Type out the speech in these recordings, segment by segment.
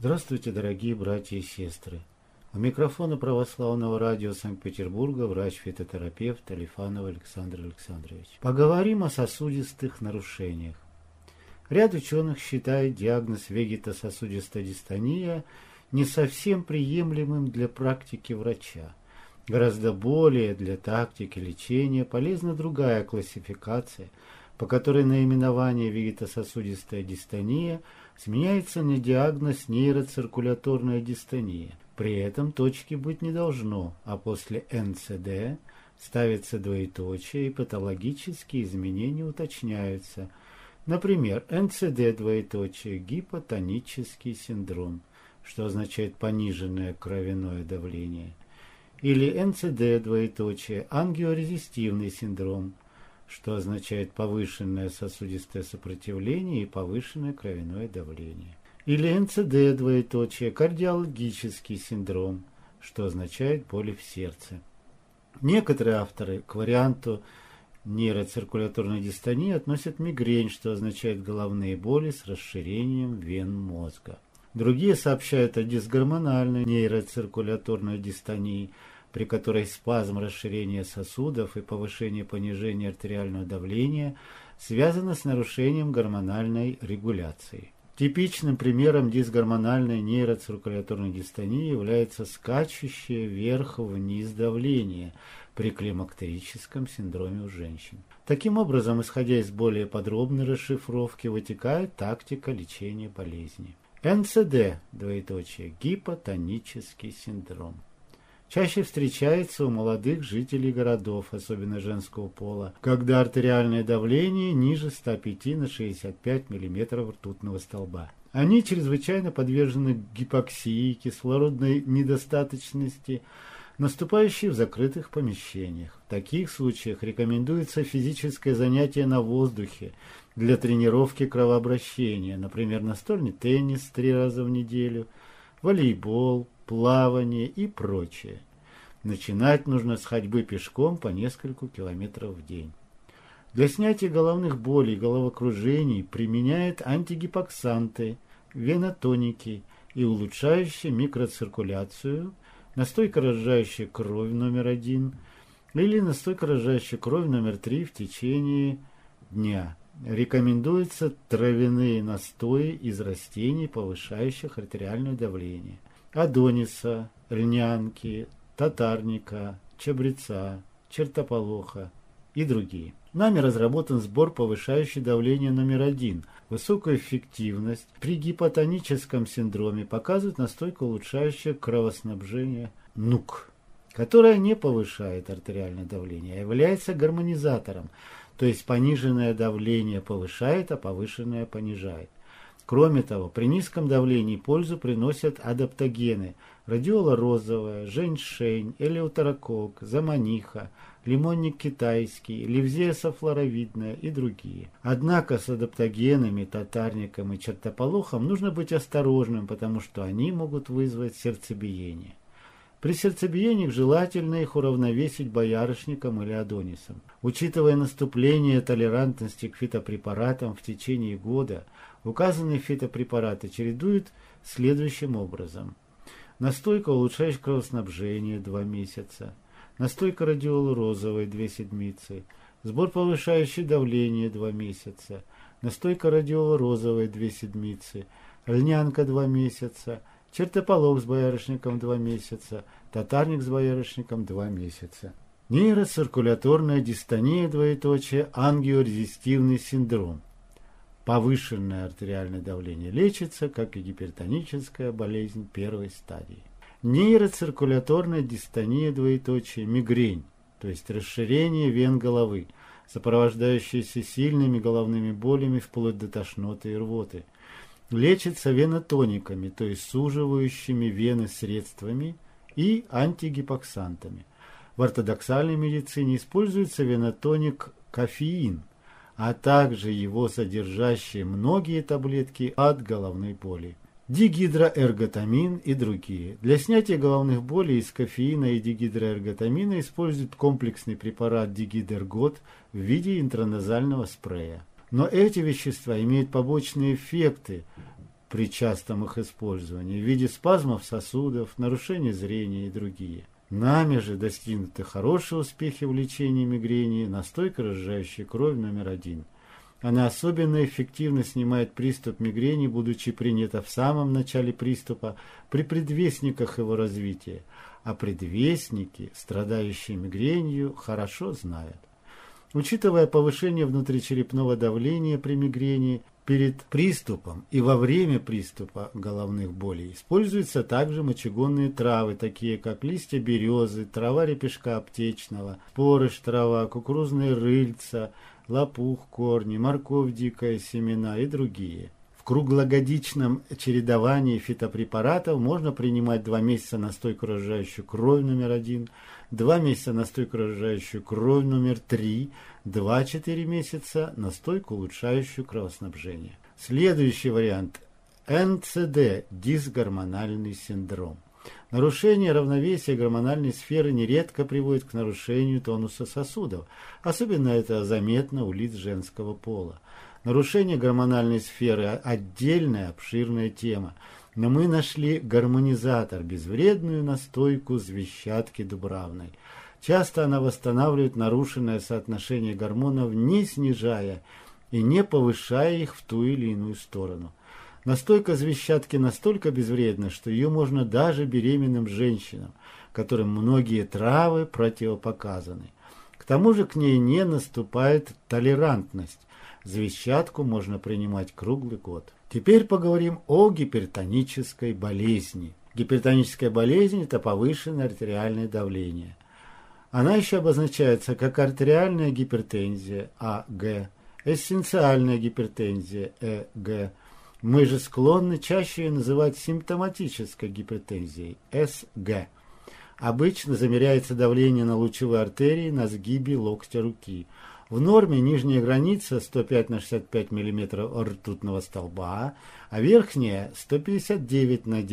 Здравствуйте, дорогие братья и сестры. У микрофона Православного радио Санкт-Петербурга врач-фитотерапевт Алифанов Александр Александрович. Поговорим о сосудистых нарушениях. Ряд ученых считает диагноз вегетососудистая дистония не совсем приемлемым для практики врача. Гораздо более для тактики лечения полезна другая классификация, по которой наименование вегетососудистая дистония сменяется на диагноз нейроциркуляторная дистония. При этом точки быть не должно, а после НЦД ставится двоеточие и патологические изменения уточняются. Например, НЦД двоеточие гипотонический синдром, что означает пониженное кровяное давление, или НЦД двоеточие ангиорезистивный синдром, что означает повышенное сосудистое сопротивление и повышенное кровяное давление. Или НЦД двоеточие кардиологический синдром, что означает боли в сердце. Некоторые авторы к варианту нейроциркуляторной дистонии относят мигрень, что означает головные боли с расширением вен мозга. Другие сообщают о дисгормональной нейроциркуляторной дистонии, при которой спазм расширения сосудов и повышение-понижение артериального давления связано с нарушением гормональной регуляции. Типичным примером дисгормональной нейроциркуляторной дистонии является скачущее вверх-вниз давление при климактерическом синдроме у женщин. Таким образом, исходя из более подробной расшифровки, вытекает тактика лечения болезни. НЦД, двоеточие, гипотонический синдром. Чаще встречается у молодых жителей городов, особенно женского пола, когда артериальное давление ниже 105 на 65 мм ртутного столба. Они чрезвычайно подвержены гипоксии, кислородной недостаточности, наступающей в закрытых помещениях. В таких случаях рекомендуется физическое занятие на воздухе для тренировки кровообращения, например, настольный теннис 3 раза в неделю, волейбол, плавание и прочее. Начинать нужно с ходьбы пешком по несколько километров в день. Для снятия головных болей и головокружений применяют антигипоксанты, венотоники и улучшающие микроциркуляцию, настойка, разжижающая кровь номер 1 или настойка, разжижающая кровь номер 3 в течение дня. Рекомендуются травяные настои из растений, повышающих артериальное давление. Адониса, льнянки, татарника, чабреца, чертополоха и другие. Нами разработан сбор, повышающий давление номер 1. Высокую эффективность при гипотоническом синдроме показывает настойка, улучшающая кровоснабжение НУК, которая не повышает артериальное давление, а является гармонизатором, то есть пониженное давление повышает, а повышенное понижает. Кроме того, при низком давлении пользу приносят адаптогены – радиола розовая, женьшень, элеутерокок, заманиха, лимонник китайский, ливзея сафлоровидная и другие. Однако с адаптогенами, татарником и чертополохом нужно быть осторожным, потому что они могут вызвать сердцебиение. При сердцебиениях желательно их уравновесить боярышником или адонисом. Учитывая наступление толерантности к фитопрепаратам в течение года, указанные фитопрепараты чередуют следующим образом. Настойка, улучшающая кровоснабжение 2 месяца. Настойка радиолы розовой 2 седмицы. Сбор, повышающий давление 2 месяца. Настойка радиолы розовой 2 седмицы. Льнянка 2 месяца. Чертополох с боярышником 2 месяца. Татарник с боярышником 2 месяца. Нейроциркуляторная дистония двоеточие ангиорезистивный синдром. Повышенное артериальное давление лечится, как и гипертоническая болезнь первой стадии. Нейроциркуляторная дистония двоеточие мигрень, то есть расширение вен головы, сопровождающееся сильными головными болями вплоть до тошноты и рвоты. Лечится венотониками, то есть суживающими вены средствами и антигипоксантами. В ортодоксальной медицине используется венотоник кофеин, а также его содержащие многие таблетки от головной боли. Дигидроэрготамин и другие. Для снятия головных болей из кофеина и дигидроэрготамина используют комплексный препарат дигидергот в виде интраназального спрея. Но эти вещества имеют побочные эффекты, при частом их использовании в виде спазмов сосудов, нарушения зрения и другие. Нами же достигнуты хорошие успехи в лечении мигрени настойкой, разжижающей кровь номер 1. Она особенно эффективно снимает приступ мигрени, будучи принята в самом начале приступа при предвестниках его развития, а предвестники, страдающие мигренью, хорошо знают. Учитывая повышение внутричерепного давления при мигрени перед приступом и во время приступа головных болей, используются также мочегонные травы, такие как листья березы, трава репешка аптечного, порыш трава, кукурузные рыльца, лопух, корни, морковь, дикая семена и другие. В круглогодичном чередовании фитопрепаратов можно принимать 2 месяца настойку, разжижающую кровь номер 1, 2 месяца настойку, разжижающую кровь номер 3, 2-4 месяца настойку, улучшающую кровоснабжение. Следующий вариант – НЦД – дисгормональный синдром. Нарушение равновесия гормональной сферы нередко приводит к нарушению тонуса сосудов. Особенно это заметно у лиц женского пола. Нарушение гормональной сферы – отдельная обширная тема. Но мы нашли гармонизатор – безвредную настойку звездчатки дубравной. Часто она восстанавливает нарушенное соотношение гормонов, не снижая и не повышая их в ту или иную сторону. Настойка звездчатки настолько безвредна, что ее можно даже беременным женщинам, которым многие травы противопоказаны. К тому же к ней не наступает толерантность. Звездчатку можно принимать круглый год. Теперь поговорим о гипертонической болезни. Гипертоническая болезнь – это повышенное артериальное давление. Она еще обозначается как артериальная гипертензия АГ, эссенциальная гипертензия ЭГ. Мы же склонны чаще ее называть симптоматической гипертензией СГ. Обычно замеряется давление на лучевые артерии на сгибе локтя руки. В норме нижняя граница 105 на 65 мм ртутного столба, а верхняя 159 на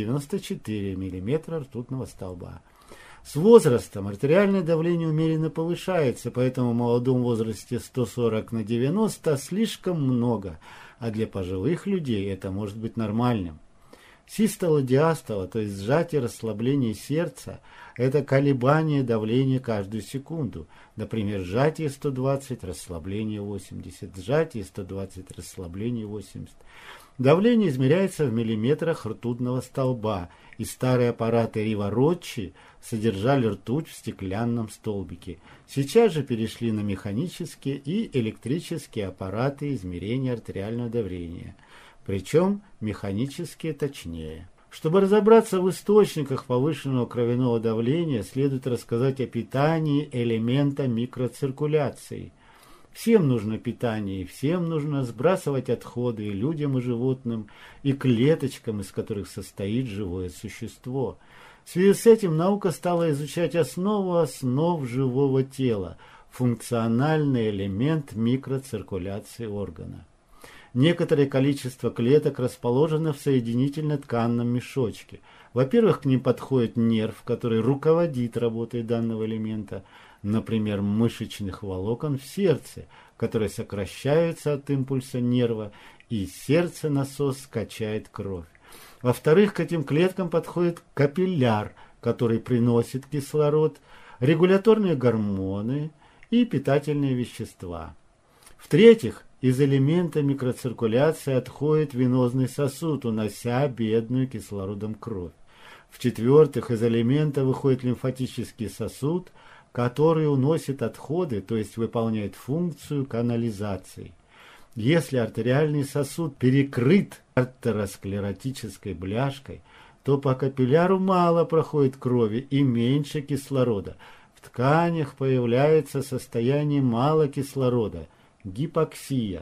94 мм ртутного столба. С возрастом артериальное давление умеренно повышается, поэтому в молодом возрасте 140 на 90 слишком много, а для пожилых людей это может быть нормальным. Систола-диастола, то есть сжатие расслабление сердца, это колебание давления каждую секунду. Например, сжатие 120, расслабление 80, сжатие 120, расслабление 80. Давление измеряется в миллиметрах ртутного столба, и старые аппараты Рива-Роччи содержали ртуть в стеклянном столбике. Сейчас же перешли на механические и электрические аппараты измерения артериального давления. Причем механические точнее. Чтобы разобраться в источниках повышенного кровяного давления, следует рассказать о питании элемента микроциркуляции. Всем нужно питание, и всем нужно сбрасывать отходы и людям, и животным, и клеточкам, из которых состоит живое существо. В связи с этим наука стала изучать основу основ живого тела – функциональный элемент микроциркуляции органа. Некоторое количество клеток расположено в соединительно-тканном мешочке. Во-первых, к ним подходит нерв, который руководит работой данного элемента, например, мышечных волокон в сердце, которые сокращаются от импульса нерва, и сердце-насос качает кровь. Во-вторых, к этим клеткам подходит капилляр, который приносит кислород, регуляторные гормоны и питательные вещества. В-третьих, из элемента микроциркуляции отходит венозный сосуд, унося бедную кислородом кровь. В-четвертых, из элемента выходит лимфатический сосуд, который уносит отходы, то есть выполняет функцию канализации. Если артериальный сосуд перекрыт артеросклеротической бляшкой, то по капилляру мало проходит крови и меньше кислорода. В тканях появляется состояние мало кислорода – гипоксия.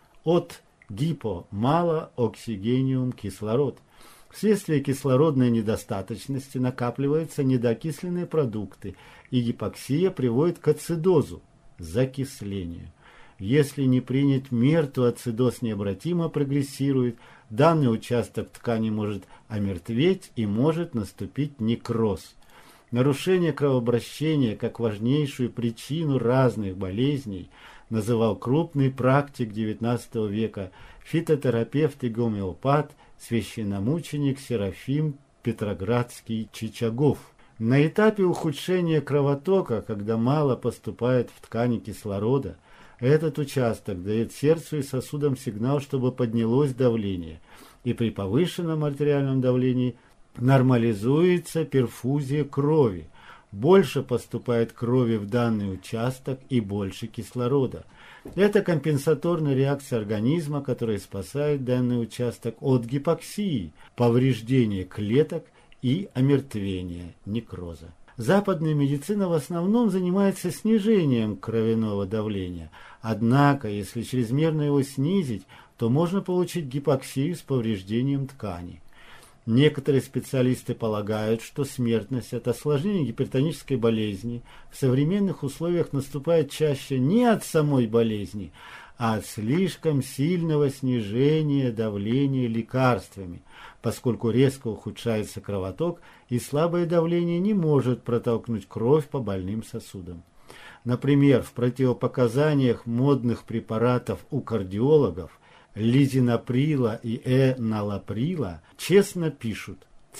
От гипо – мало, оксигениум – кислород. Вследствие кислородной недостаточности накапливаются недокисленные продукты, и гипоксия приводит к ацидозу – закислению. Если не принять мер, то ацидоз необратимо прогрессирует, данный участок ткани может омертветь и может наступить некроз. Нарушение кровообращения как важнейшую причину разных болезней называл крупный практик XIX века, фитотерапевт и гомеопат священномученик Серафим Петроградский Чичагов. На этапе ухудшения кровотока, когда мало поступает в ткани кислорода, этот участок дает сердцу и сосудам сигнал, чтобы поднялось давление, и при повышенном артериальном давлении нормализуется перфузия крови. Больше поступает крови в данный участок и больше кислорода. Это компенсаторная реакция организма, которая спасает данный участок от гипоксии, повреждения клеток и омертвения, некроза. Западная медицина в основном занимается снижением кровяного давления. Однако, если чрезмерно его снизить, то можно получить гипоксию с повреждением тканей. Некоторые специалисты полагают, что смертность от осложнения гипертонической болезни в современных условиях наступает чаще не от самой болезни, а от слишком сильного снижения давления лекарствами, поскольку резко ухудшается кровоток и слабое давление не может протолкнуть кровь по больным сосудам. Например, в противопоказаниях модных препаратов у кардиологов лизинаприла и эналаприла честно пишут: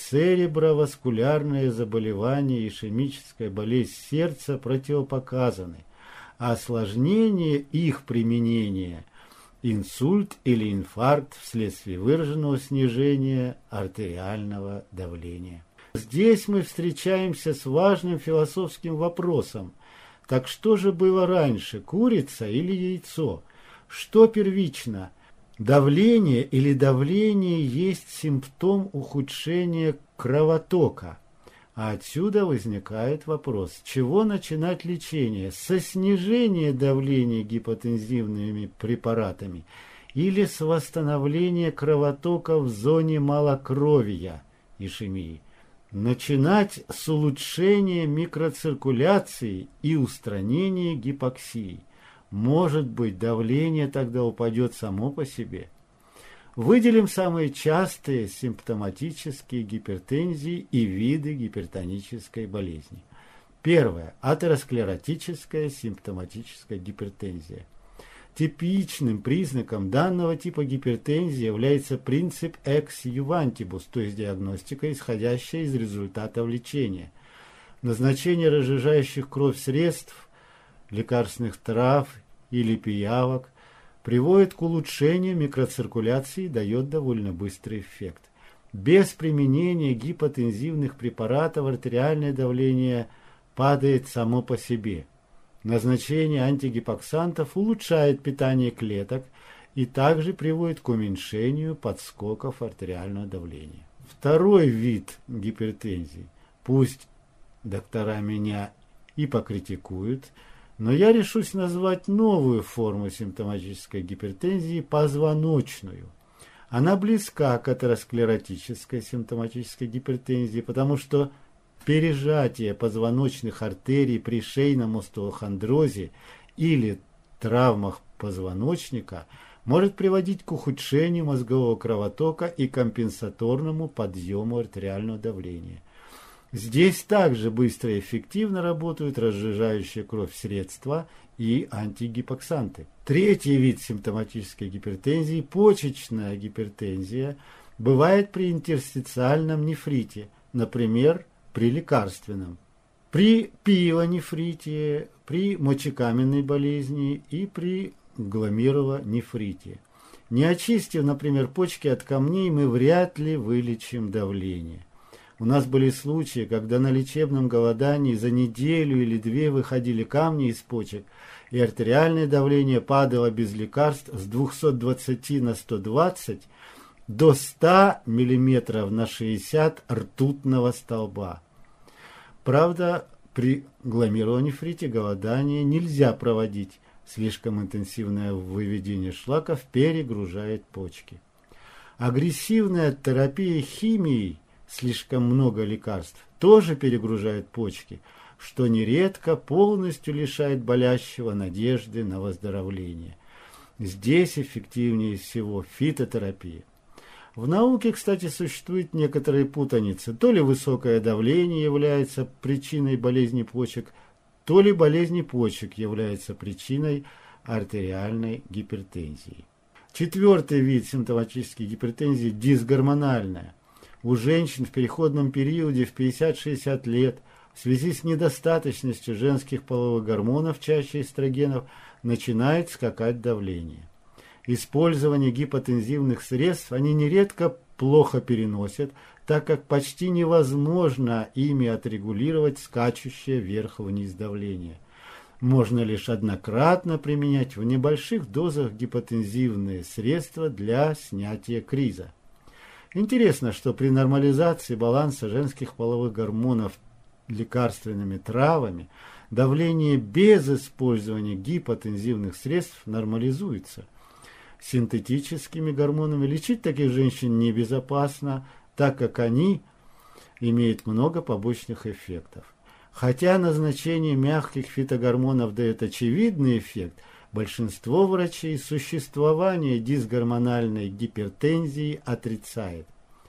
цереброваскулярное заболевание и ишемическая болезнь сердца противопоказаны, а осложнение их применения – инсульт или инфаркт вследствие выраженного снижения артериального давления. Здесь мы встречаемся с важным философским вопросом. Так что же было раньше, курица или яйцо? Что первично? Давление или давление есть симптом ухудшения кровотока. А отсюда возникает вопрос, с чего начинать лечение? Со снижения давления гипотензивными препаратами или с восстановления кровотока в зоне малокровия, ишемии? Начинать с улучшения микроциркуляции и устранения гипоксии. Может быть, давление тогда упадет само по себе. Выделим самые частые симптоматические гипертензии и виды гипертонической болезни. Первое. Атеросклеротическая симптоматическая гипертензия. Типичным признаком данного типа гипертензии является принцип ex juvantibus, то есть диагностика, исходящая из результатов лечения. Назначение разжижающих кровь средств, лекарственных трав или пиявок приводит к улучшению микроциркуляции и дает довольно быстрый эффект. Без применения гипотензивных препаратов артериальное давление падает само по себе. Назначение антигипоксантов улучшает питание клеток и также приводит к уменьшению подскоков артериального давления. Второй вид гипертензии. Пусть доктора меня и покритикуют, но я решусь назвать новую форму симптоматической гипертензии – позвоночную. Она близка к атеросклеротической симптоматической гипертензии, потому что пережатие позвоночных артерий при шейном остеохондрозе или травмах позвоночника может приводить к ухудшению мозгового кровотока и компенсаторному подъему артериального давления. Здесь также быстро и эффективно работают разжижающие кровь средства и антигипоксанты. Третий вид симптоматической гипертензии – почечная гипертензия – бывает при интерстициальном нефрите, например, при лекарственном, при пилонефрите, при мочекаменной болезни и при гломерулонефрите. Не очистив, например, почки от камней, мы вряд ли вылечим давление. У нас были случаи, когда на лечебном голодании за неделю или две выходили камни из почек, и артериальное давление падало без лекарств с 220 на 120 до 100 мм на 60 ртутного столба. Правда, при гломерулонефрите голодание нельзя проводить. Слишком интенсивное выведение шлаков перегружает почки. Агрессивная терапия химией, слишком много лекарств, тоже перегружает почки, что нередко полностью лишает болящего надежды на выздоровление. Здесь эффективнее всего фитотерапия. В науке, кстати, существует некоторые путаницы. То ли высокое давление является причиной болезни почек, то ли болезни почек является причиной артериальной гипертензии. Четвертый вид симптоматической гипертензии – дисгормональная. У женщин в переходном периоде в 50-60 лет в связи с недостаточностью женских половых гормонов, чаще эстрогенов, начинает скакать давление. Использование гипотензивных средств они нередко плохо переносят, так как почти невозможно ими отрегулировать скачущее вверх-вниз давление. Можно лишь однократно применять в небольших дозах гипотензивные средства для снятия криза. Интересно, что при нормализации баланса женских половых гормонов лекарственными травами давление без использования гипотензивных средств нормализуется. Синтетическими гормонами лечить таких женщин небезопасно, так как они имеют много побочных эффектов. Хотя назначение мягких фитогормонов дает очевидный эффект, большинство врачей существование дисгормональной гипертензии отрицает.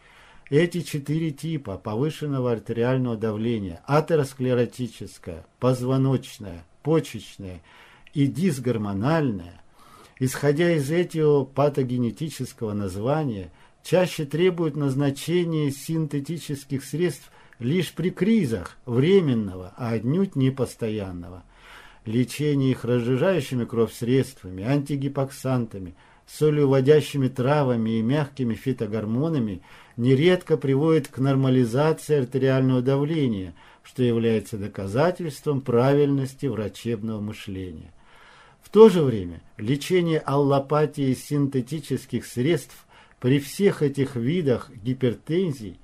Эти 4 типа повышенного артериального давления – атеросклеротическое, позвоночное, почечное и дисгормональное, исходя из этого патогенетического названия, чаще требуют назначения синтетических средств лишь при кризах временного, а отнюдь не постоянного. Лечение их разжижающими кровь средствами, антигипоксантами, солеуводящими травами и мягкими фитогормонами нередко приводит к нормализации артериального давления, что является доказательством правильности врачебного мышления. В то же время лечение аллопатии синтетических средств при всех этих видах гипертензий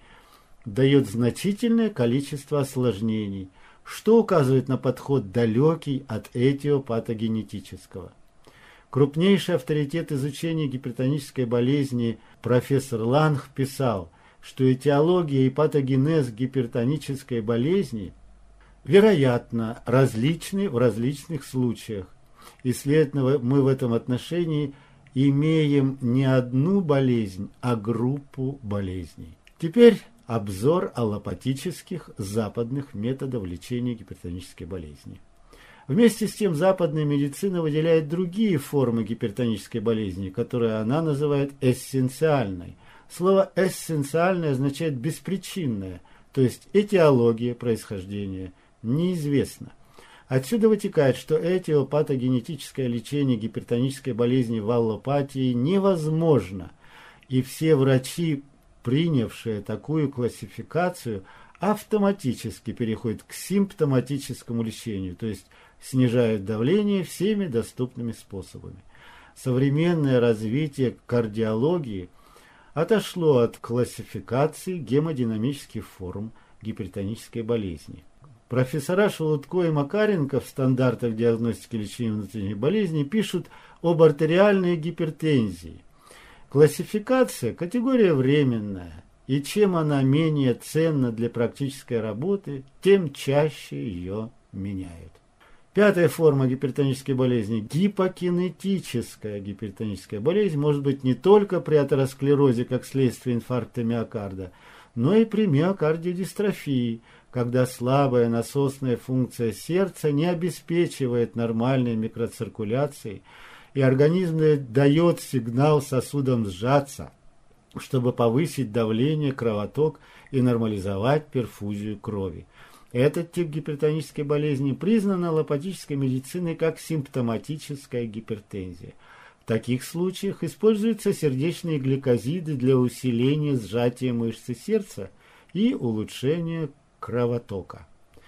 дает значительное количество осложнений, что указывает на подход далекий от этиопатогенетического. Крупнейший авторитет изучения гипертонической болезни профессор Ланг писал, что этиология и патогенез гипертонической болезни, вероятно, различны в различных случаях, и, следовательно, мы в этом отношении имеем не одну болезнь, а группу болезней. Теперь обзор аллопатических западных методов лечения гипертонической болезни. Вместе с тем западная медицина выделяет другие формы гипертонической болезни, которые она называет эссенциальной. Слово «эссенциальное» означает «беспричинное», то есть этиология происхождения неизвестна. Отсюда вытекает, что этиопатогенетическое лечение гипертонической болезни в аллопатии невозможно, и все врачи, принявшие такую классификацию, автоматически переходят к симптоматическому лечению, то есть снижают давление всеми доступными способами. Современное развитие кардиологии отошло от классификации гемодинамических форм гипертонической болезни. Профессора Шелудько и Макаренко в стандартах диагностики и лечения внутренних болезней пишут об артериальной гипертензии. Классификация – категория временная, и чем она менее ценна для практической работы, тем чаще ее меняют. Пятая форма гипертонической болезни – гипокинетическая гипертоническая болезнь может быть не только при атеросклерозе как следствие инфаркта миокарда, но и при миокардиодистрофии, когда слабая насосная функция сердца не обеспечивает нормальной микроциркуляцией, и организм дает сигнал сосудам сжаться, чтобы повысить давление, кровоток и нормализовать перфузию крови. Этот тип гипертонической болезни признан аллопатической медициной как симптоматическая гипертензия. В таких случаях используются сердечные гликозиды для усиления сжатия мышцы сердца и улучшения кровотока.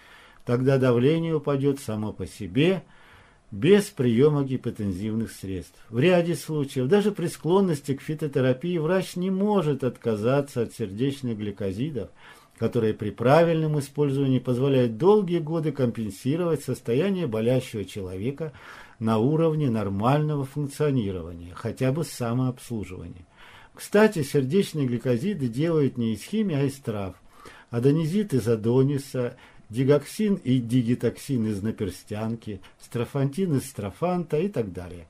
Тогда давление упадет само по себе, без приема гипотензивных средств. В ряде случаев, даже при склонности к фитотерапии, врач не может отказаться от сердечных гликозидов, которые при правильном использовании позволяют долгие годы компенсировать состояние болящего человека на уровне нормального функционирования, хотя бы самообслуживания. Кстати, сердечные гликозиды делают не из химии, а из трав. Адонизит из адониса, дигоксин и дигитоксин из наперстянки, строфантин из строфанта и так далее.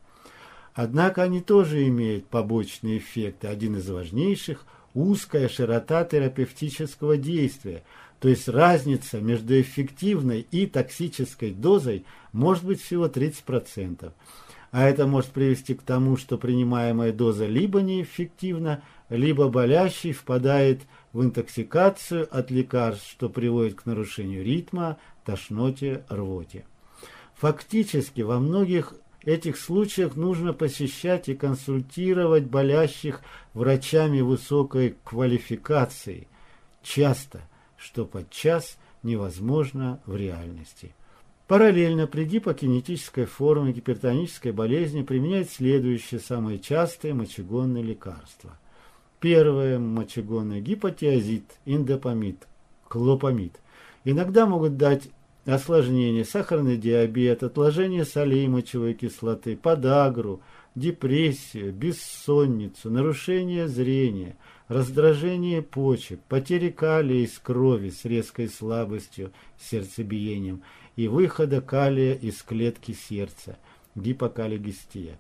Однако они тоже имеют побочные эффекты. Один из важнейших – узкая широта терапевтического действия, то есть разница между эффективной и токсической дозой может быть всего 30%. а это может привести к тому, что принимаемая доза либо неэффективна, либо болящий впадает в интоксикацию от лекарств, что приводит к нарушению ритма, тошноте, рвоте. Фактически во многих этих случаях нужно посещать и консультировать болящих врачами высокой квалификации, часто, что подчас невозможно в реальности. Параллельно при гипокинетической форме гипертонической болезни применяют следующие самые частые мочегонные лекарства. Первое – мочегонный гипотиазид, индопамид, клопамид. Иногда могут дать осложнения: сахарный диабет, отложение солей мочевой кислоты, подагру, депрессию, бессонницу, нарушение зрения, раздражение почек, потери калия из крови с резкой слабостью, сердцебиением и выхода калия из клетки сердца, гипокалиогестия.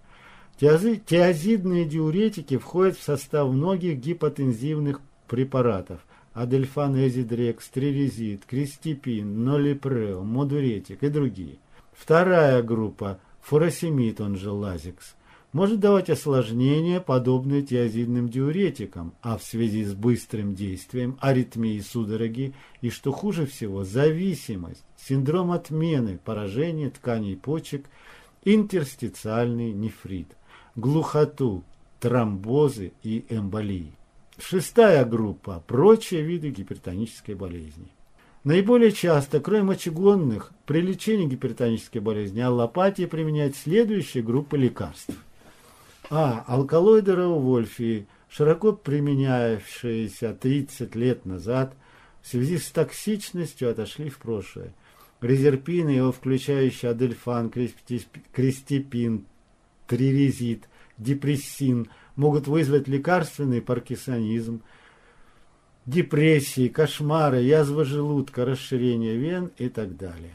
Тиазидные диуретики входят в состав многих гипотензивных препаратов: адельфан, эзидрекс, трирезид, кристипин, нолипрел, модуретик и другие. Вторая группа – фуросемид, он же лазикс, может давать осложнения, подобные тиазидным диуретикам, а в связи с быстрым действием, аритмии, судороги и, что хуже всего, зависимость, синдром отмены, поражение тканей почек, интерстициальный нефрит, глухоту, тромбозы и эмболии. Шестая группа – прочие виды гипертонической болезни. Наиболее часто, кроме мочегонных, при лечении гипертонической болезни аллопатия применяет следующие группы лекарств. Алкалоиды Реувольфии, широко применявшиеся 30 лет назад, в связи с токсичностью отошли в прошлое. Резерпин и его включающие адельфан, кристипин, трирезид, депрессин могут вызвать лекарственный паркинсонизм, депрессии, кошмары, язва желудка, расширение вен и так далее.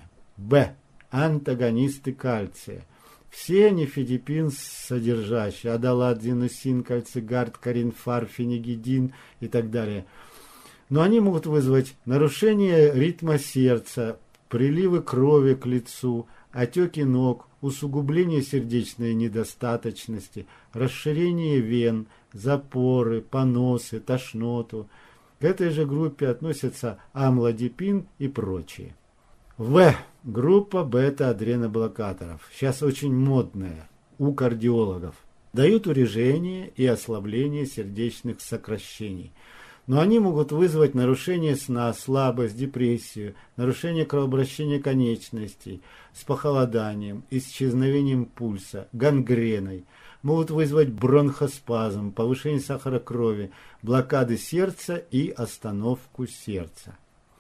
Антагонисты кальция. Все нифедипин содержащие, адалат, зинусин, кальцигард, каринфар, фенигидин и так далее. Но они могут вызвать нарушение ритма сердца, приливы крови к лицу, отеки ног, усугубление сердечной недостаточности, расширение вен, запоры, поносы, тошноту. К этой же группе относятся амлодипин и прочие. Группа бета-адреноблокаторов, сейчас очень модная, у кардиологов. Дают урежение и ослабление сердечных сокращений. Но они могут вызвать нарушение сна, слабость, депрессию, нарушение кровообращения конечностей с похолоданием, исчезновением пульса, гангреной, могут вызвать бронхоспазм, повышение сахара крови, блокады сердца и остановку сердца.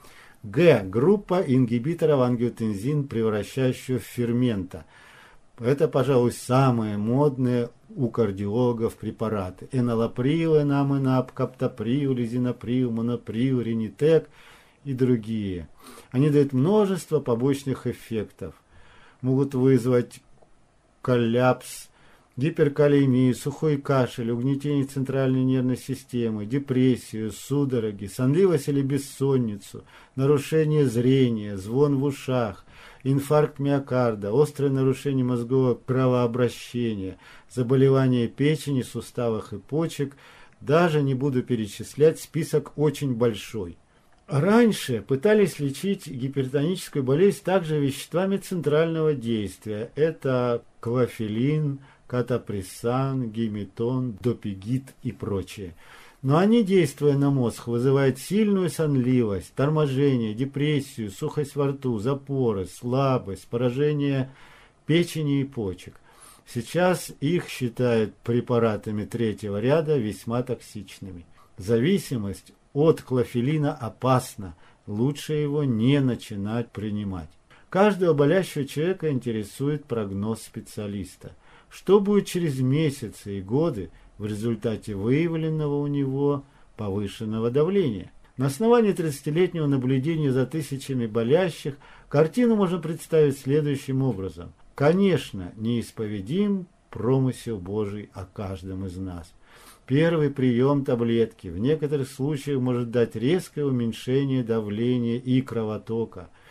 Группа ингибиторов ангиотензин, превращающего в фермента. Это, пожалуй, самые модные у кардиологов препараты. Энолаприл, энаминап, каптоприл, лизинаприл, моноприл, ринитек и другие. Они дают множество побочных эффектов. Могут вызвать коллапс, гиперкалемию, сухой кашель, угнетение центральной нервной системы, депрессию, судороги, сонливость или бессонницу, нарушение зрения, звон в ушах, инфаркт миокарда, острое нарушение мозгового кровообращения, заболевания печени, суставов и почек. Даже не буду перечислять, список очень большой. Раньше пытались лечить гипертоническую болезнь также веществами центрального действия. Это клофелин, катапрессан, гиметон, допигит и прочее. Но они, действуя на мозг, вызывают сильную сонливость, торможение, депрессию, сухость во рту, запоры, слабость, поражение печени и почек. Сейчас их считают препаратами третьего ряда весьма токсичными. Зависимость от клофелина опасна, лучше его не начинать принимать. Каждого болящего человека интересует прогноз специалиста. Что будет через месяцы и годы в результате выявленного у него повышенного давления? На основании 30-летнего наблюдения за тысячами болящих картину можно представить следующим образом. Конечно, неисповедим промысел Божий о каждом из нас. Первый прием таблетки в некоторых случаях может дать резкое уменьшение давления и кровотока.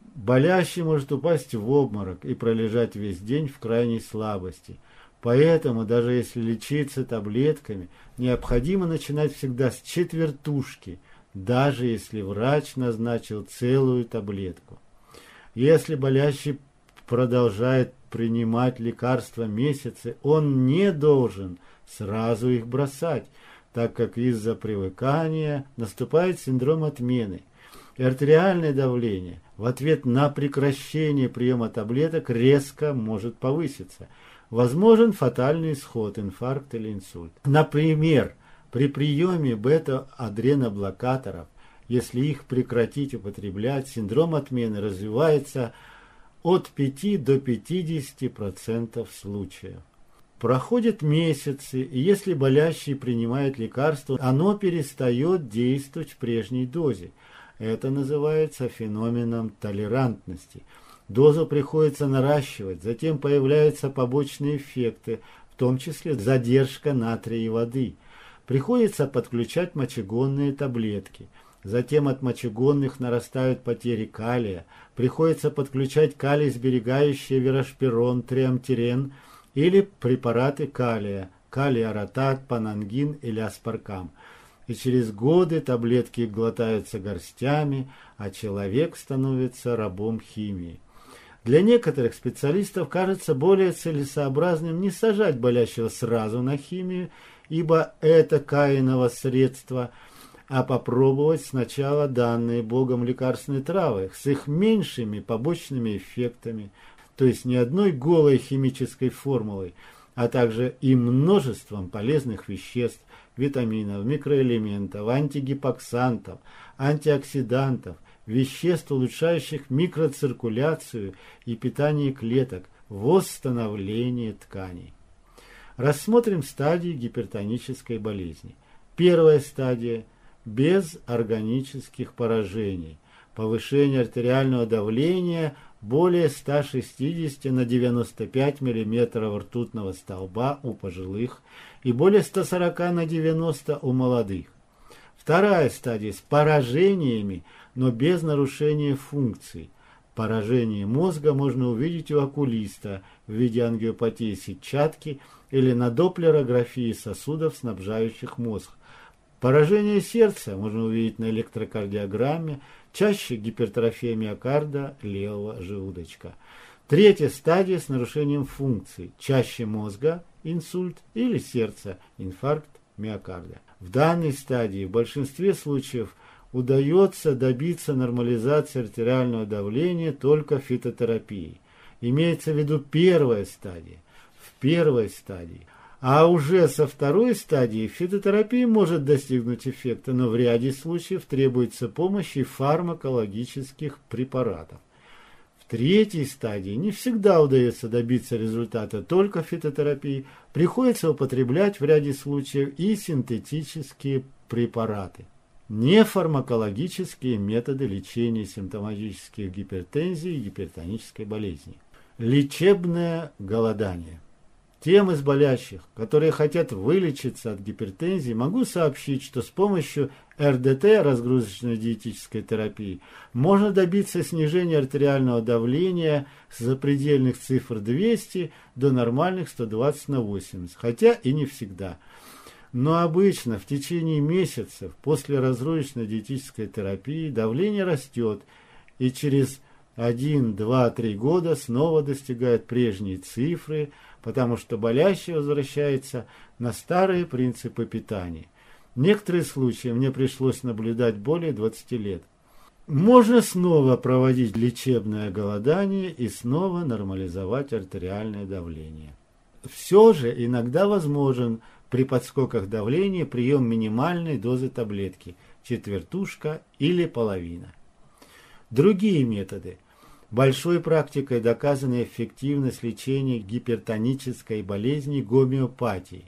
Болящий может упасть в обморок и пролежать весь день в крайней слабости. Поэтому, даже если лечиться таблетками, необходимо начинать всегда с четвертушки, даже если врач назначил целую таблетку. Если болящий продолжает принимать лекарства месяцы, он не должен сразу их бросать, так как из-за привыкания наступает синдром отмены. И артериальное давление в ответ на прекращение приема таблеток резко может повыситься. Возможен фатальный исход, инфаркт или инсульт. Например, при приеме бета-адреноблокаторов, если их прекратить употреблять, синдром отмены развивается от 5 до 50% случаев. Проходят месяцы, и если болящий принимает лекарство, оно перестает действовать в прежней дозе. Это называется феноменом толерантности. Дозу приходится наращивать, затем появляются побочные эффекты, в том числе задержка натрия и воды. Приходится подключать мочегонные таблетки. Затем от мочегонных нарастают потери калия. Приходится подключать калий-сберегающие верошпирон, триамтирен или препараты калия, калий-аратат, панангин или аспаркам. И через годы таблетки глотаются горстями, а человек становится рабом химии. Для некоторых специалистов кажется более целесообразным не сажать болящего сразу на химию, ибо это Каиново средство, а попробовать сначала данные Богом лекарственные травы с их меньшими побочными эффектами, то есть не одной голой химической формулой, а также и множеством полезных веществ, витаминов, микроэлементов, антигипоксантов, антиоксидантов, веществ, улучшающих микроциркуляцию и питание клеток, восстановление тканей. Рассмотрим стадии гипертонической болезни. Первая стадия – без органических поражений. Повышение артериального давления более 160 на 95 мм ртутного столба у пожилых и более 140 на 90 у молодых. Вторая стадия с поражениями, но без нарушения функций. Поражение мозга можно увидеть у окулиста в виде ангиопатии сетчатки или на доплерографии сосудов, снабжающих мозг. Поражение сердца можно увидеть на электрокардиограмме, чаще гипертрофия миокарда левого желудочка. Третья стадия с нарушением функций, чаще мозга, инсульт или сердца, инфаркт миокарда. В данной стадии в большинстве случаев удается добиться нормализации артериального давления только фитотерапией. Имеется в виду первая стадия. В первой стадии. А уже со второй стадии фитотерапия может достигнуть эффекта, но в ряде случаев требуется помощь и фармакологических препаратов. В третьей стадии не всегда удается добиться результата только фитотерапии, приходится употреблять в ряде случаев и синтетические препараты. Нефармакологические методы лечения симптоматических гипертензий и гипертонической болезни. Лечебное голодание. Тем из болящих, которые хотят вылечиться от гипертензии, могу сообщить, что с помощью РДТ, разгрузочной диетической терапии, можно добиться снижения артериального давления с запредельных цифр 200 до нормальных 120 на 80, хотя и не всегда. Но обычно в течение месяцев после разгрузочной диетической терапии давление растет и через 1, 2, 3 года снова достигает прежние цифры, потому что болящий возвращается на старые принципы питания. В некоторых случаях мне пришлось наблюдать более 20 лет. Можно снова проводить лечебное голодание и снова нормализовать артериальное давление. Все же иногда возможен при подскоках давления прием минимальной дозы таблетки, четвертушка или половина. Другие методы. Большой практикой доказана эффективность лечения гипертонической болезни гомеопатией.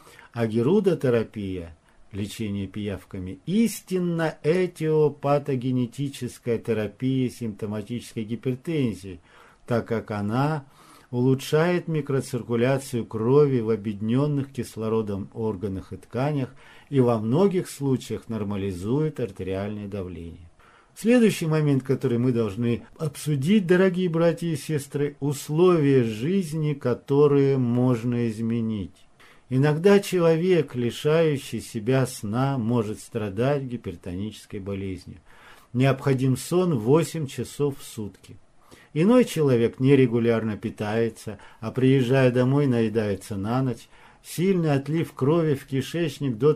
Агерудотерапия, лечение пиявками, истинно этиопатогенетическая терапия симптоматической гипертензии, так как она улучшает микроциркуляцию крови в объединенных кислородом органах и тканях и во многих случаях нормализует артериальное давление. Следующий момент, который мы должны обсудить, дорогие братья и сестры, условия жизни, которые можно изменить. Иногда человек, лишающий себя сна, может страдать гипертонической болезнью. Необходим сон 8 часов в сутки. Иной человек нерегулярно питается, а приезжая домой, наедается на ночь. Сильный отлив крови в кишечник до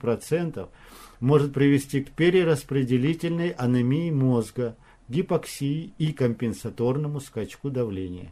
30% может привести к перераспределительной анемии мозга, гипоксии и компенсаторному скачку давления.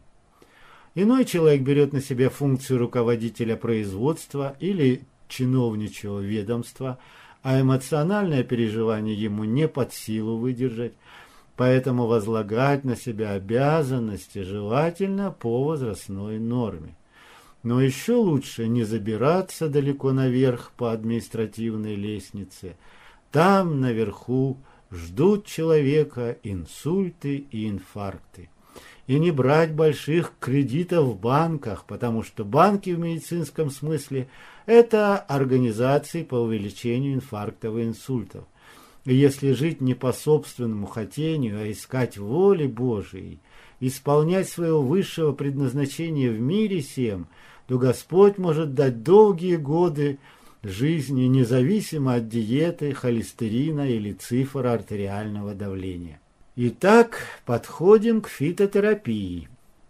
Иной человек берет на себя функцию руководителя производства или чиновничьего ведомства, а эмоциональное переживание ему не под силу выдержать, поэтому возлагать на себя обязанности желательно по возрастной норме. Но еще лучше не забираться далеко наверх по административной лестнице. Там, наверху, ждут человека инсульты и инфаркты. И не брать больших кредитов в банках, потому что банки в медицинском смысле – это организации по увеличению инфарктов и инсультов. И если жить не по собственному хотению, а искать воли Божией, исполнять своего высшего предназначения в мире сем, то Господь может дать долгие годы жизни, независимо от диеты, холестерина или цифр артериального давления. Итак, подходим к фитотерапии.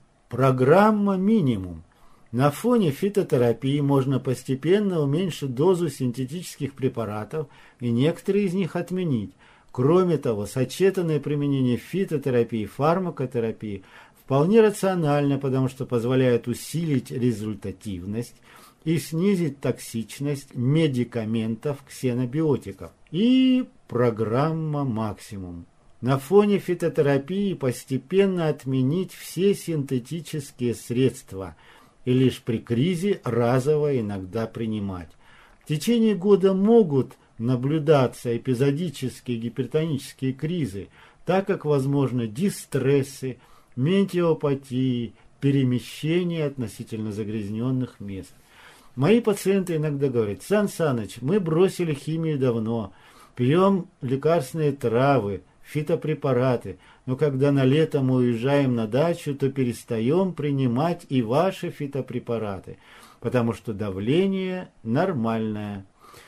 Программа минимум. На фоне фитотерапии можно постепенно уменьшить дозу синтетических препаратов и некоторые из них отменить. Кроме того, сочетанное применение фитотерапии и фармакотерапии вполне рационально, потому что позволяет усилить результативность и снизить токсичность медикаментов ксенобиотиков. И программа максимум. На фоне фитотерапии постепенно отменить все синтетические средства и лишь при кризе разово иногда принимать. В течение года могут наблюдаться эпизодические гипертонические кризы, так как возможны дистрессы, метеопатии, перемещения относительно загрязненных мест. Мои пациенты иногда говорят: Сан Саныч, мы бросили химию давно, пьем лекарственные травы, фитопрепараты, но когда на лето мы уезжаем на дачу, то перестаем принимать и ваши фитопрепараты, потому что давление нормальное.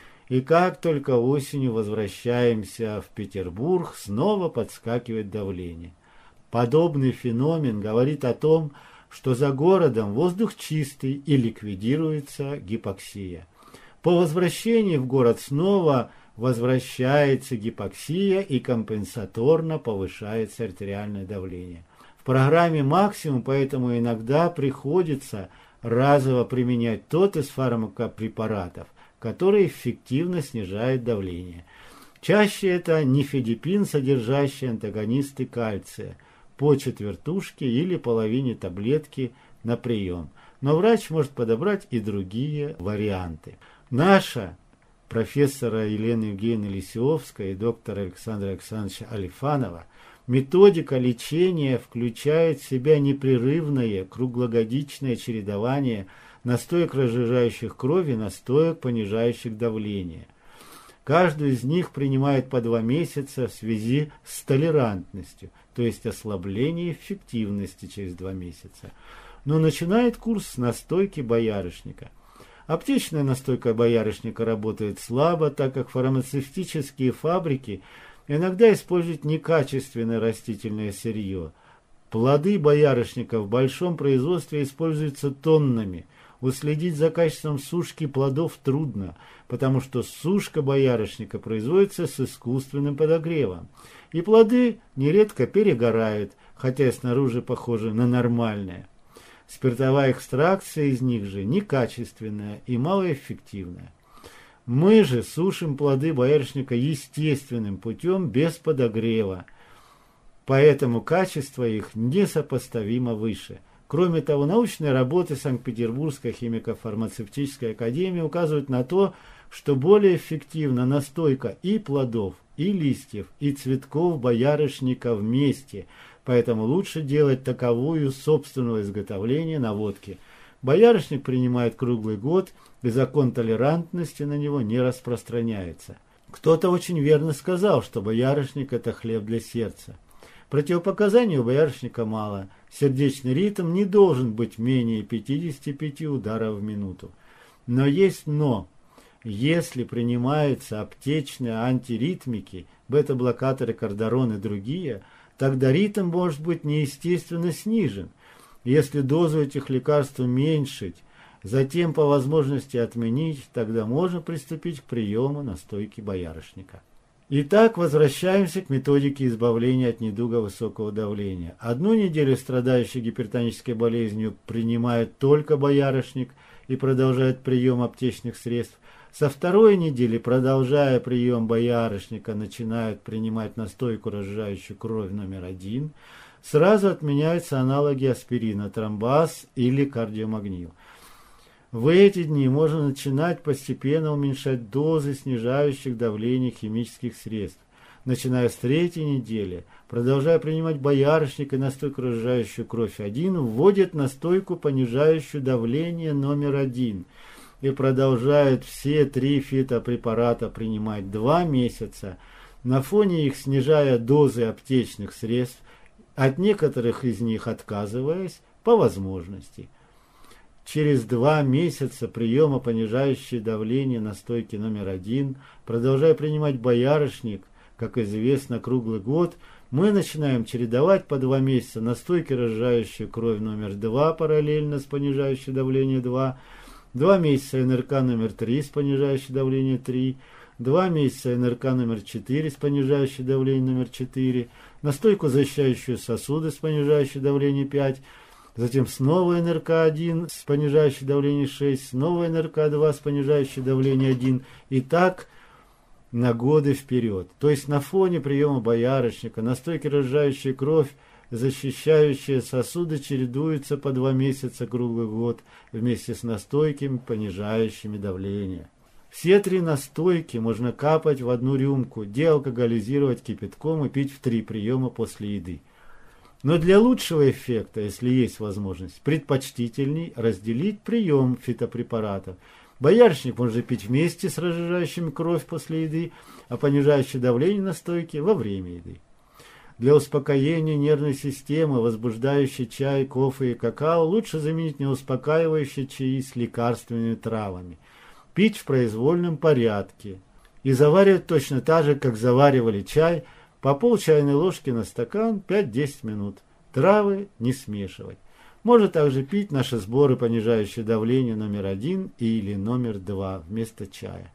И как только осенью возвращаемся в Петербург, снова подскакивает давление. Подобный феномен говорит о том, что за городом воздух чистый и ликвидируется гипоксия. По возвращении в город снова возвращается гипоксия и компенсаторно повышается артериальное давление. В программе максимум поэтому иногда приходится разово применять тот из фармакопрепаратов, который эффективно снижает давление. Чаще это нифедипин, содержащий антагонисты кальция, по четвертушке или половине таблетки на прием. Но врач может подобрать и другие варианты. Наша профессора Елены Евгеньевны Лисиовской и доктора Александра Александровича Алифанова методика лечения включает в себя непрерывное круглогодичное чередование настоек, разжижающих кровь, и настоек, понижающих давление. Каждую из них принимает по 2 месяца в связи с толерантностью, то есть ослабление эффективности через 2 месяца. Но начинает курс с настойки боярышника. Аптечная настойка боярышника работает слабо, так как фармацевтические фабрики иногда используют некачественное растительное сырье. Плоды боярышника в большом производстве используются тоннами. Уследить за качеством сушки плодов трудно, потому что сушка боярышника производится с искусственным подогревом. И плоды нередко перегорают, хотя и снаружи похожи на нормальные. Спиртовая экстракция из них же некачественная и малоэффективная. Мы же сушим плоды боярышника естественным путем, без подогрева, поэтому качество их несопоставимо выше. Кроме того, научные работы Санкт-Петербургской химико-фармацевтической академии указывают на то, что более эффективна настойка и плодов, и листьев, и цветков боярышника вместе, поэтому лучше делать таковую собственного изготовления на водке. Боярышник принимает круглый год, и закон толерантности на него не распространяется. Кто-то очень верно сказал, что боярышник – это хлеб для сердца. Противопоказаний у боярышника мало. Сердечный ритм не должен быть менее 55 ударов в минуту. Но есть но. Если принимаются аптечные антиритмики, бета-блокаторы, кордарон и другие, тогда ритм может быть неестественно снижен. Если дозу этих лекарств уменьшить, затем по возможности отменить, тогда можно приступить к приему настойки боярышника. Итак, возвращаемся к методике избавления от недуга высокого давления. Одну неделю страдающий гипертонической болезнью принимают только боярышник и продолжают прием аптечных средств. Со второй недели, продолжая прием боярышника, начинают принимать настойку, разжижающую кровь номер 1. Сразу отменяются аналоги аспирина, тромбаз или кардиомагнил. В эти дни можно начинать постепенно уменьшать дозы снижающих давление химических средств. Начиная с третьей недели, продолжая принимать боярышник и настойку, разжижающую кровь 1, вводят настойку, понижающую давление номер 1. И продолжают все 3 фитопрепарата принимать 2 месяца, на фоне их снижая дозы аптечных средств, от некоторых из них отказываясь по возможности. Через 2 месяца приема понижающей давление настойки номер 1, продолжая принимать боярышник, как известно, круглый год, мы начинаем чередовать по 2 месяца настойки, разжижающую кровь номер 2 параллельно с понижающей давление 2, 2 месяца НРК номер 3 с понижающей давление 3, 2 месяца НРК номер 4 с понижающей давление номер 4, настойку, защищающую сосуды с понижающей давление 5, затем снова НРК-1 с понижающей давление 6, снова НРК-2 с понижающей давление 1, и так на годы вперед. То есть на фоне приема боярышника настойки, разжижающие кровь, защищающие сосуды, чередуются по 2 месяца круглый год вместе с настойками, понижающими давление. Все 3 настойки можно капать в 1 рюмку, деалкоголизировать кипятком и пить в 3 приема после еды. Но для лучшего эффекта, если есть возможность, предпочтительней разделить прием фитопрепаратов. Боярышник можно пить вместе с разжижающим кровь после еды, а понижающее давление настойки во время еды. Для успокоения нервной системы возбуждающий чай, кофе и какао лучше заменить неуспокаивающие чаи с лекарственными травами. Пить в произвольном порядке и заваривать точно так же, как заваривали чай, по пол чайной ложки на стакан 5-10 минут. Травы не смешивать. Можно также пить наши сборы, понижающие давление номер 1 или номер 2 вместо чая.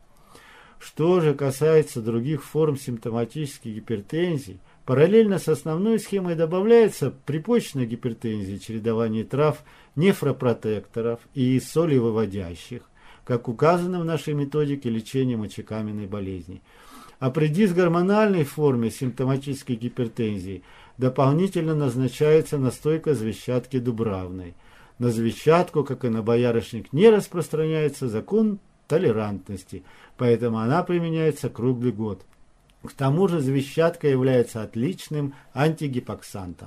Что же касается других форм симптоматической гипертензии, параллельно с основной схемой добавляется при почечной гипертензии чередование трав, нефропротекторов и солевыводящих, как указано в нашей методике лечения мочекаменной болезни. А при дисгормональной форме симптоматической гипертензии дополнительно назначается настойка звездчатки дубравной. На звездчатку, как и на боярышник, не распространяется закон толерантности, поэтому она применяется круглый год. К тому же звездчатка является отличным антигипоксантом.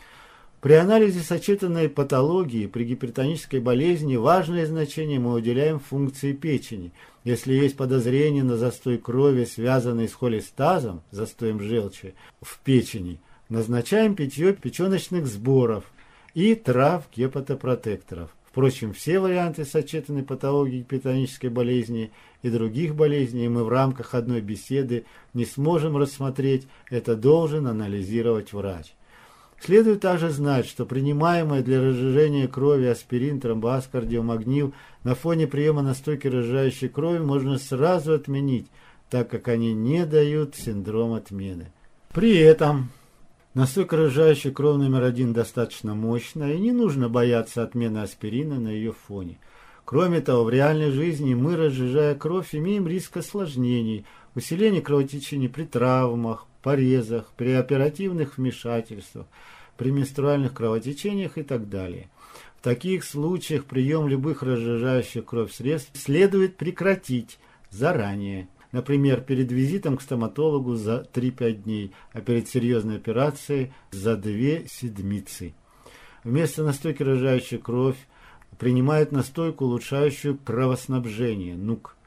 При анализе сочетанной патологии при гипертонической болезни важное значение мы уделяем функции печени. Если есть подозрение на застой крови, связанный с холестазом, застоем желчи в печени, назначаем питье печеночных сборов и трав гепатопротекторов. Впрочем, все варианты сочетанной патологии гипертонической болезни и других болезней мы в рамках одной беседы не сможем рассмотреть, это должен анализировать врач. Следует также знать, что принимаемые для разжижения крови аспирин, тромбаз, кардиомагнил на фоне приема настойки, разжижающей крови, можно сразу отменить, так как они не дают синдром отмены. При этом настойка, разжижающая кровь номер 1, достаточно мощная, и не нужно бояться отмены аспирина на ее фоне. Кроме того, в реальной жизни мы, разжижая кровь, имеем риск осложнений, усиления кровотечения при травмах, порезах, при оперативных вмешательствах, при менструальных кровотечениях и так далее. В таких случаях прием любых разжижающих кровь средств следует прекратить заранее. Например, перед визитом к стоматологу за 3-5 дней, а перед серьезной операцией за 2 седмицы. Вместо настойки, разжижающей кровь, принимают настойку, улучшающую кровоснабжение, НУК.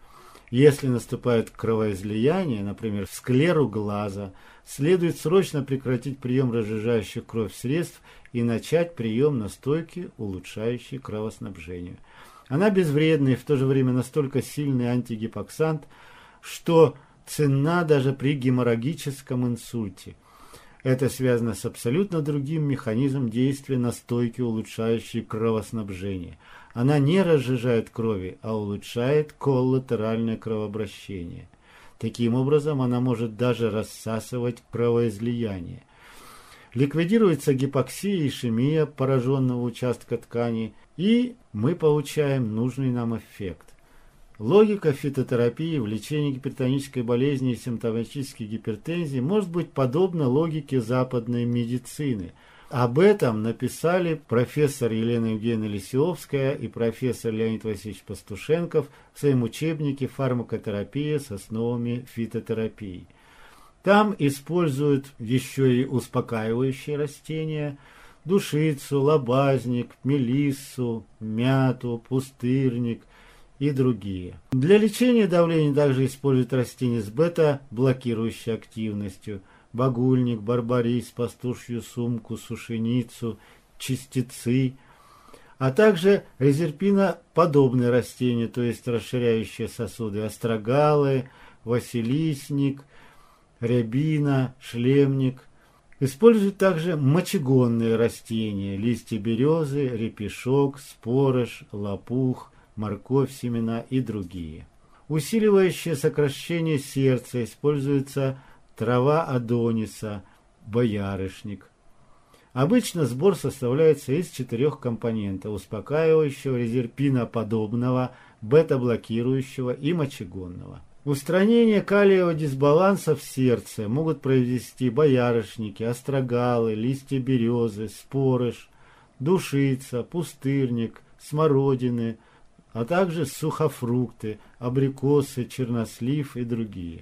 Если наступает кровоизлияние, например, склеру глаза, следует срочно прекратить прием разжижающих кровь средств и начать прием настойки, улучшающей кровоснабжение. Она безвредна и в то же время настолько сильный антигипоксант, что ценна даже при геморрагическом инсульте. Это связано с абсолютно другим механизмом действия настойки, улучшающей кровоснабжение. Она не разжижает крови, а улучшает коллатеральное кровообращение. Таким образом, она может даже рассасывать кровоизлияние. Ликвидируется гипоксия и ишемия пораженного участка ткани, и мы получаем нужный нам эффект. Логика фитотерапии в лечении гипертонической болезни и симптоматической гипертензии может быть подобна логике западной медицины. Об этом написали профессор Елена Евгеньевна Лисиовская и профессор Леонид Васильевич Пастушенков в своем учебнике «Фармакотерапия с основами фитотерапии». Там используют еще и успокаивающие растения: душицу, лобазник, мелиссу, мяту, пустырник и другие. Для лечения давления также используют растения с бета-блокирующей активностью: багульник, барбарис, пастушью сумку, сушеницу, частицы, а также резерпиноподобные растения, то есть расширяющие сосуды: острогалы, василисник, рябина, шлемник. Используют также мочегонные растения: листья березы, репешок, спорыш, лопух, морковь, семена и другие. Усиливающее сокращение сердца используется трава адониса, боярышник. Обычно сбор составляется из 4 компонентов: успокаивающего, резерпиноподобного, бета-блокирующего и мочегонного. Устранение калиевого дисбаланса в сердце могут провести боярышники, острогалы, листья березы, спорыш, душица, пустырник, смородины, а также сухофрукты, абрикосы, чернослив и другие.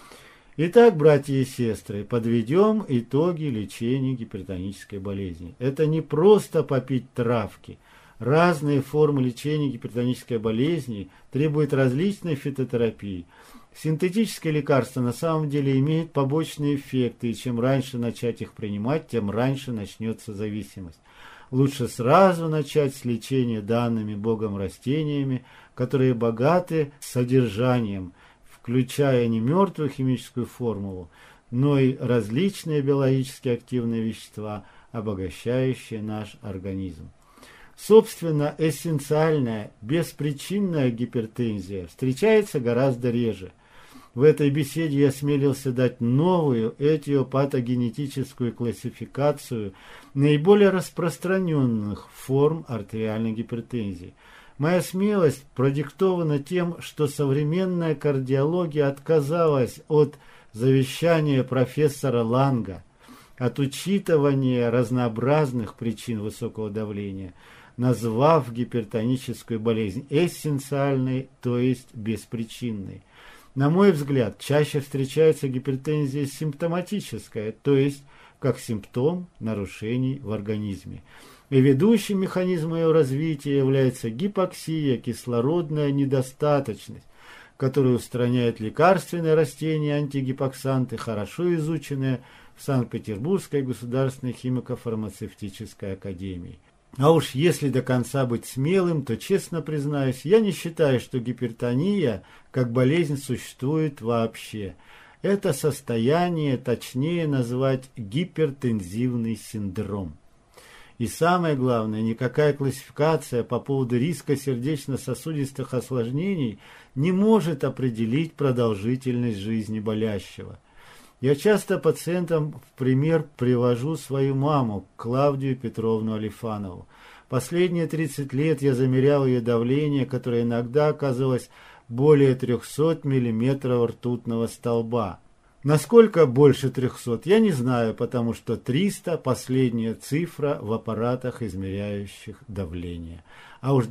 Итак, братья и сестры, подведем итоги лечения гипертонической болезни. Это не просто попить травки. Разные формы лечения гипертонической болезни требуют различной фитотерапии. Синтетические лекарства на самом деле имеют побочные эффекты, и чем раньше начать их принимать, тем раньше начнется зависимость. Лучше сразу начать с лечения данными Богом растениями, которые богаты содержанием, включая не мертвую химическую формулу, но и различные биологически активные вещества, обогащающие наш организм. Собственно, эссенциальная, беспричинная гипертензия встречается гораздо реже. В этой беседе я осмелился дать новую этиопатогенетическую классификацию наиболее распространенных форм артериальной гипертензии. Моя смелость продиктована тем, что современная кардиология отказалась от завещания профессора Ланга, от учитывания разнообразных причин высокого давления, назвав гипертоническую болезнь эссенциальной, то есть беспричинной. На мой взгляд, чаще встречается гипертензия симптоматическая, то есть как симптом нарушений в организме. И ведущим механизмом ее развития является гипоксия, кислородная недостаточность, которую устраняют лекарственные растения, антигипоксанты, хорошо изученные в Санкт-Петербургской государственной химико-фармацевтической академии. А уж если до конца быть смелым, то, честно признаюсь, я не считаю, что гипертония как болезнь существует вообще. Это состояние точнее назвать гипертензивный синдром. И самое главное, никакая классификация по поводу риска сердечно-сосудистых осложнений не может определить продолжительность жизни болящего. Я часто пациентам в пример привожу свою маму, Клавдию Петровну Алифанову. Последние 30 лет я замерял ее давление, которое иногда оказывалось более 300 мм ртутного столба. Насколько больше 300, я не знаю, потому что 300 – последняя цифра в аппаратах, измеряющих давление. А уж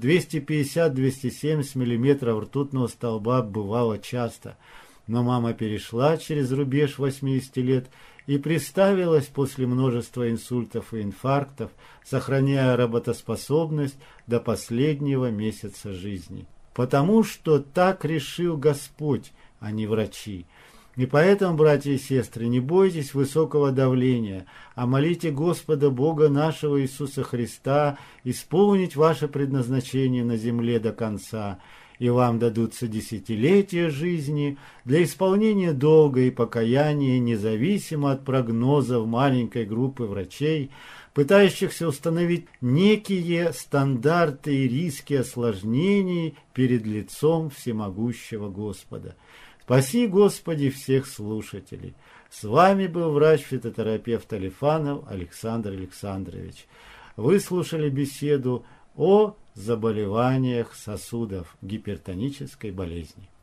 250-270 мм ртутного столба бывало часто. Но мама перешла через рубеж 80 лет и приставилась после множества инсультов и инфарктов, сохраняя работоспособность до последнего месяца жизни. потому что так решил Господь, а не врачи. И поэтому, братья и сестры, не бойтесь высокого давления, а молите Господа Бога нашего Иисуса Христа исполнить ваше предназначение на земле до конца, и вам дадутся десятилетия жизни для исполнения долга и покаяния, независимо от прогнозов маленькой группы врачей, пытающихся установить некие стандарты и риски осложнений перед лицом всемогущего Господа. Спаси, Господи, всех слушателей. С вами был врач-фитотерапевт Алифанов Александр Александрович. Вы слушали беседу о заболеваниях сосудов гипертонической болезни.